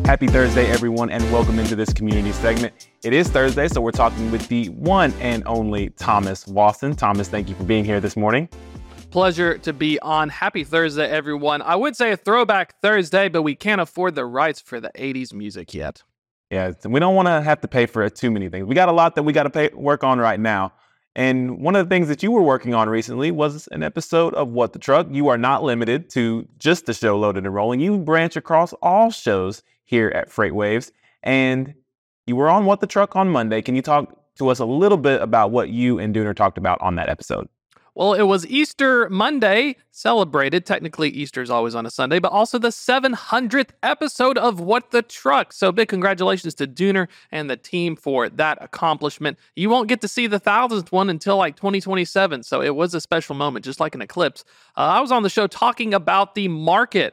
Happy Thursday, everyone, and welcome into this community segment. It is Thursday, so we're talking with the one and only Thomas Wasson. Thomas, thank you for being here this morning. Pleasure to be on. Happy Thursday, everyone. I would say a throwback Thursday, but we can't afford the rights for the 80s music yet. Yeah, we don't want to have to pay for too many things. We got a lot that we got to work on right now. And one of the things that you were working on recently was an episode of What the Truck. You are not limited to just the show Loaded and Rolling. You branch across all shows here at FreightWaves. And you were on What the Truck on Monday. Can you talk to us a little bit about what you and Dooner talked about on that episode? Well, it was Easter Monday, celebrated. Technically, Easter's always on a Sunday, but also the 700th episode of What the Truck. So big congratulations to Dooner and the team for that accomplishment. You won't get to see the 1000th one until like 2027, so it was a special moment, just like an eclipse. I was on the show talking about the market,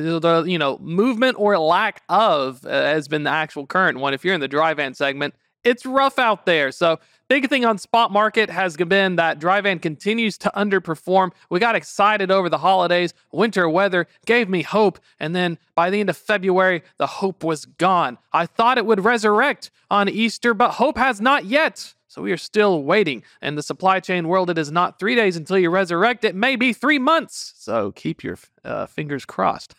the movement or lack of has been the actual current one. If you're in the dry van segment, it's rough out there. So big thing on spot market has been that dry van continues to underperform. We got excited over the holidays. Winter weather gave me hope. And then by the end of February, the hope was gone. I thought it would resurrect on Easter, but hope has not yet. So we are still waiting. In the supply chain world, it is not 3 days until you resurrect. It may be 3 months. So keep your fingers crossed.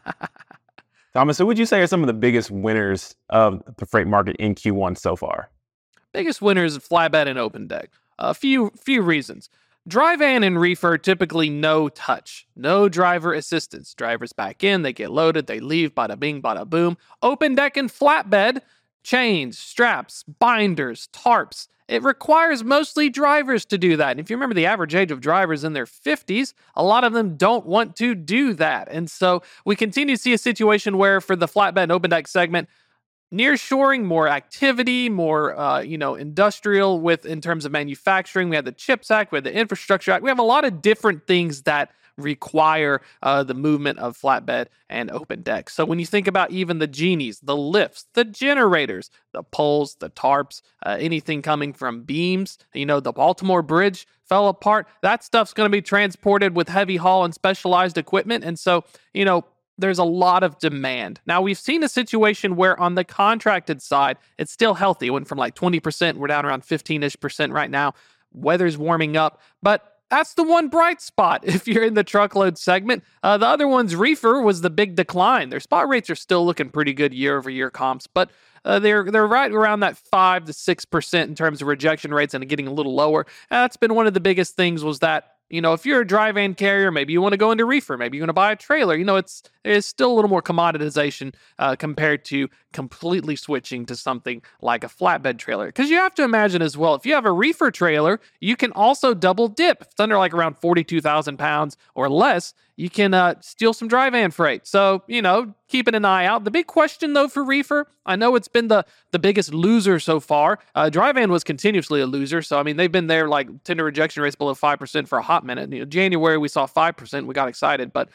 Thomas, who would you say are some of the biggest winners of the freight market in Q1 so far? Biggest winners of flatbed and open deck. A few reasons. Dry van and reefer typically no touch, no driver assistance. Drivers back in, they get loaded, they leave, bada bing, bada boom. Open deck and flatbed, chains, straps, binders, tarps. It requires mostly drivers to do that. And if you remember the average age of drivers in their 50s, a lot of them don't want to do that. And so we continue to see a situation where for the flatbed and open deck segment, nearshoring, more activity, more industrial in terms of manufacturing. We have the CHIPS Act, we have the Infrastructure Act. We have a lot of different things that require the movement of flatbed and open deck. So when you think about even the genies, the lifts, the generators, the poles, the tarps, anything coming from beams, the Baltimore Bridge fell apart. That stuff's going to be transported with heavy haul and specialized equipment. And so, there's a lot of demand. Now, we've seen a situation where on the contracted side, it's still healthy. It went from like 20%. We're down around 15-ish% right now. Weather's warming up. But that's the one bright spot if you're in the truckload segment. The other one's reefer was the big decline. Their spot rates are still looking pretty good year-over-year comps, but they're right around that 5 to 6% in terms of rejection rates and getting a little lower. That's been one of the biggest things was that if you're a dry van carrier, maybe you want to go into reefer, maybe you want to buy a trailer. There's still a little more commoditization compared to completely switching to something like a flatbed trailer. Because you have to imagine as well, if you have a reefer trailer, you can also double dip. If it's under like around 42,000 pounds or less, you can steal some dry van freight. So, keeping an eye out. The big question, though, for reefer, I know it's been the biggest loser so far. Dry van was continuously a loser. So, they've been there like tender rejection rates below 5% for a hot minute. January, we saw 5%. We got excited. But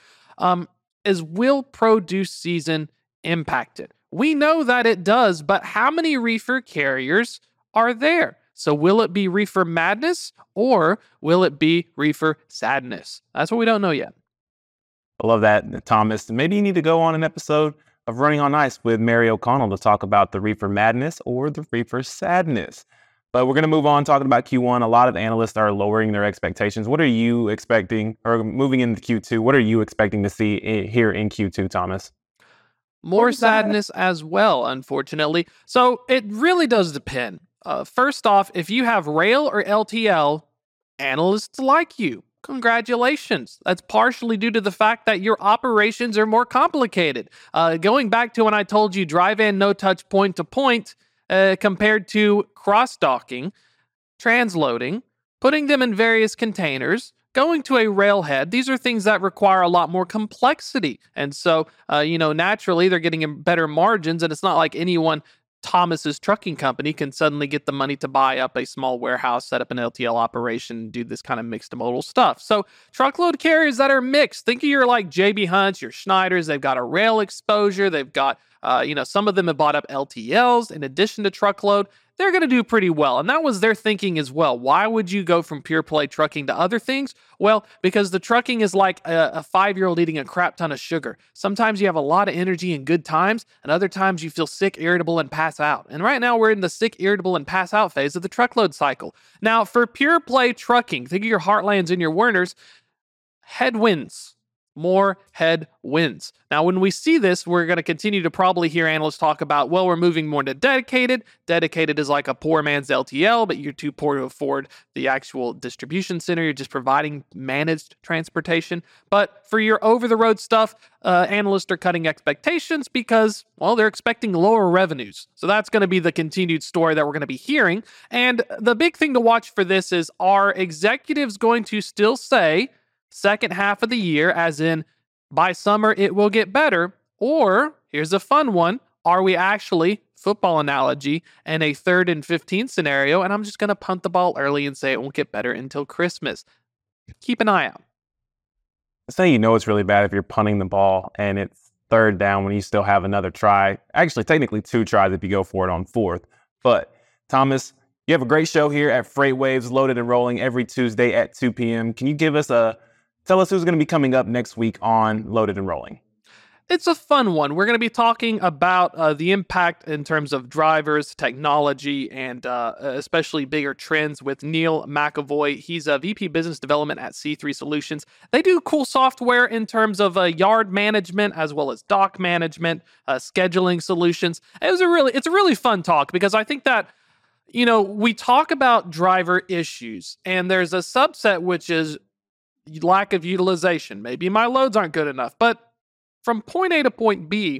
will produce season impacted? We know that it does, but how many reefer carriers are there? So will it be reefer madness or will it be reefer sadness? That's what we don't know yet. I love that, Thomas. Maybe you need to go on an episode of Running on Ice with Mary O'Connell to talk about the reefer madness or the reefer sadness. But we're going to move on talking about Q1. A lot of analysts are lowering their expectations. What are you expecting, or moving into Q2, what are you expecting to see here in Q2, Thomas? More sadness as well, unfortunately. So it really does depend. First off, if you have rail or LTL, analysts like you. Congratulations. That's partially due to the fact that your operations are more complicated. Going back to when I told you dry van no touch point to point compared to cross-docking, transloading, putting them in various containers, going to a railhead, these are things that require a lot more complexity. And so, naturally they're getting better margins, and it's not like Thomas's trucking company can suddenly get the money to buy up a small warehouse, set up an LTL operation, do this kind of mixed modal stuff. So truckload carriers that are mixed, think of your like JB Hunts, your Schneiders, they've got a rail exposure, they've got, some of them have bought up LTLs in addition to truckload. they're going to do pretty well. And that was their thinking as well. Why would you go from pure play trucking to other things? Well, because the trucking is like a 5-year-old eating a crap ton of sugar. Sometimes you have a lot of energy and good times, and other times you feel sick, irritable, and pass out. And right now we're in the sick, irritable, and pass out phase of the truckload cycle. Now, for pure play trucking, think of your Heartlands and your Werners, headwinds. More headwinds. Now, when we see this, we're going to continue to probably hear analysts talk about, well, we're moving more to dedicated. Dedicated is like a poor man's LTL, but you're too poor to afford the actual distribution center. You're just providing managed transportation. But for your over-the-road stuff, analysts are cutting expectations because, well, they're expecting lower revenues. So that's going to be the continued story that we're going to be hearing. And the big thing to watch for this is, are executives going to still say, second half of the year, as in by summer it will get better? Or, here's a fun one, are we actually, football analogy, in a 3rd and 15 scenario, and I'm just going to punt the ball early and say it won't get better until Christmas? Keep an eye out. That's how you know it's really bad if you're punting the ball and it's 3rd down when you still have another try. Actually, technically 2 tries if you go for it on 4th. But, Thomas, you have a great show here at FreightWaves, Loaded and Rolling every Tuesday at 2 p.m. Can you tell us who's going to be coming up next week on Loaded and Rolling? It's a fun one. We're going to be talking about the impact in terms of drivers, technology, and especially bigger trends with Neil McAvoy. He's a VP Business Development at C3 Solutions. They do cool software in terms of yard management as well as dock management, scheduling solutions. It's a really fun talk because I think that, you know, we talk about driver issues and there's a subset which is lack of utilization. Maybe my loads aren't good enough, but from point A to point B,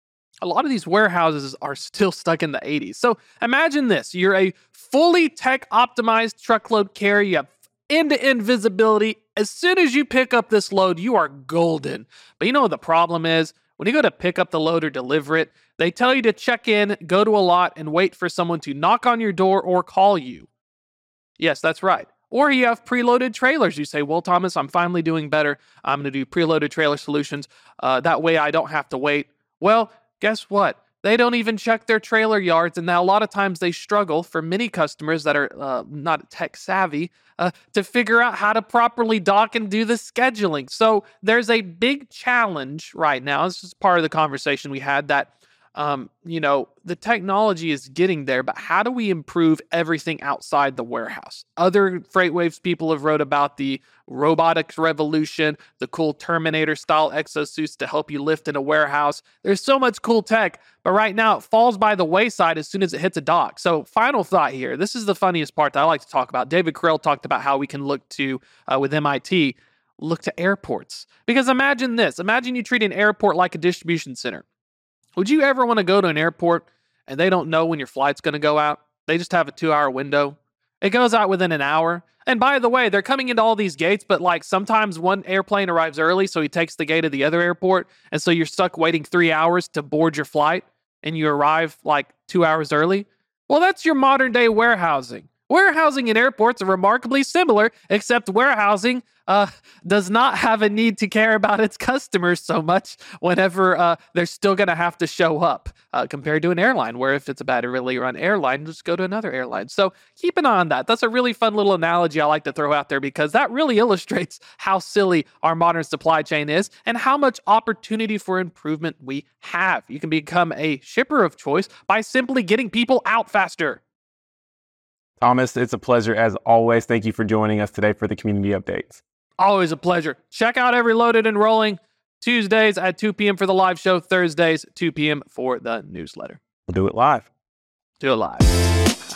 a lot of these warehouses are still stuck in the 80s. So imagine this. You're a fully tech-optimized truckload carrier. You have end-to-end visibility. As soon as you pick up this load, you are golden. But you know what the problem is? When you go to pick up the load or deliver it, they tell you to check in, go to a lot, and wait for someone to knock on your door or call you. Yes, that's right. Or you have preloaded trailers. You say, well, Thomas, I'm finally doing better. I'm going to do preloaded trailer solutions. That way I don't have to wait. Well, guess what? They don't even check their trailer yards. And now a lot of times they struggle, for many customers that are not tech savvy, to figure out how to properly dock and do the scheduling. So there's a big challenge right now. This is part of the conversation we had that, the technology is getting there, but how do we improve everything outside the warehouse? Other FreightWaves people have wrote about the robotics revolution, the cool Terminator-style exosuits to help you lift in a warehouse. There's so much cool tech, but right now it falls by the wayside as soon as it hits a dock. So final thought here. This is the funniest part that I like to talk about. David Carell talked about how we can look to, with MIT, look to airports. Because imagine this. Imagine you treat an airport like a distribution center. Would you ever want to go to an airport and they don't know when your flight's going to go out? They just have a 2-hour window. It goes out within an hour. And by the way, they're coming into all these gates, but like sometimes one airplane arrives early, so he takes the gate of the other airport. And so you're stuck waiting 3 hours to board your flight and you arrive like 2 hours early. Well, that's your modern day warehousing. Warehousing in airports are remarkably similar, except warehousing does not have a need to care about its customers so much whenever they're still going to have to show up compared to an airline, where if it's a badly run airline, just go to another airline. So keep an eye on that. That's a really fun little analogy I like to throw out there because that really illustrates how silly our modern supply chain is and how much opportunity for improvement we have. You can become a shipper of choice by simply getting people out faster. Thomas, it's a pleasure as always. Thank you for joining us today for the community updates. Always a pleasure. Check out every Loaded and Rolling Tuesdays at 2 p.m. for the live show, Thursdays, 2 p.m. for the newsletter. We'll do it live. Do it live.